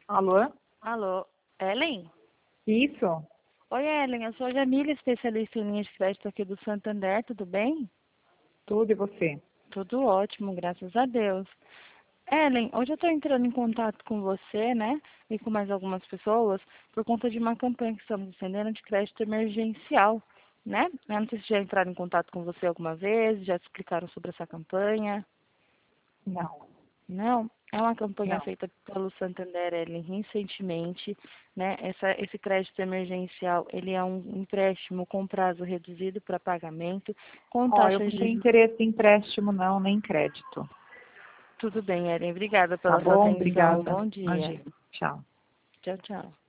Alô? Alô, Ellen? Isso? Oi, Ellen, eu sou a Jamília, especialista em linha de crédito aqui do Santander, tudo bem? Tudo e você? Tudo ótimo, graças a Deus. Ellen, hoje eu estou entrando em contato com você, né, e com mais algumas pessoas, por conta de uma campanha que estamos estendendo de crédito emergencial, né? Eu não sei se já entraram em contato com você alguma vez, já explicaram sobre essa campanha. Não, Não, é uma campanha não. feita pelo Santander, Ellen, recentemente, né? Esse crédito emergencial, ele é um empréstimo com prazo reduzido para pagamento, com Ó, eu taxas não de tenho juros. interesse em empréstimo não, nem crédito. Tudo bem, Ellen, obrigada Tá pela sua bom? atenção. Obrigada. Bom dia. Imagina. Tchau. Tchau, tchau.